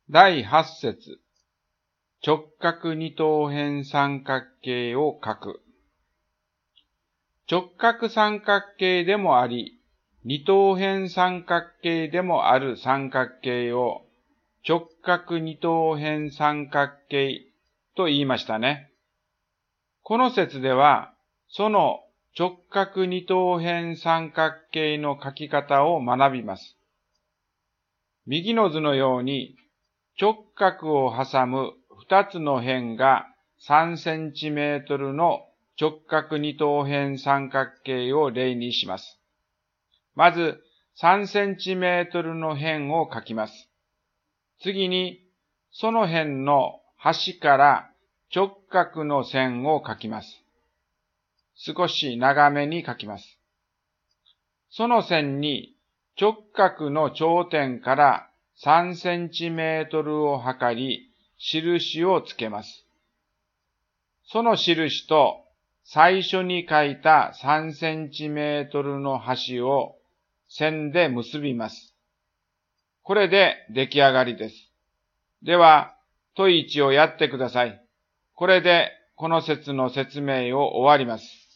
第8節、直角二等辺三角形を書く。直角三角形でもあり、二等辺三角形でもある三角形を直角二等辺三角形と言いましたね。この節では、その直角二等辺三角形の書き方を学びます。右の図のように、直角を挟む二つの辺が3センチメートルの直角二等辺三角形を例にします。まず3センチメートルの辺を書きます。次に、その辺の端から直角の線を書きます。少し長めに書きます。その線に直角の頂点から3センチメートルを測り、印をつけます。その印と最初に書いた3センチメートルの端を線で結びます。これで出来上がりです。では、問1をやってください。これでこの節の説明を終わります。